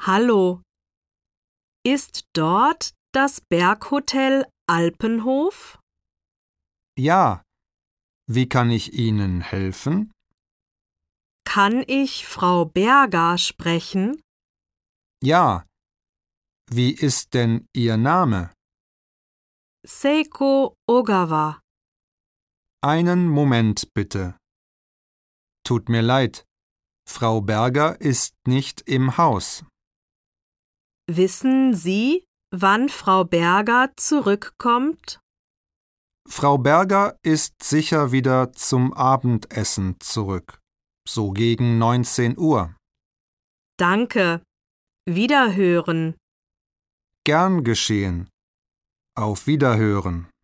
Hallo, ist dort das Berghotel Alpenhof? Ja, wie kann ich Ihnen helfen? Kann ich Frau Berger sprechen? Ja, wie ist denn Ihr Name? Seiko Ogawa. Einen Moment bitte. Tut mir leid, Frau Berger ist nicht im Haus. Wissen Sie, wann Frau Berger zurückkommt? Frau Berger ist sicher wieder zum Abendessen zurück, so gegen 19 Uhr. Danke. Wiederhören. Gern geschehen. Auf Wiederhören.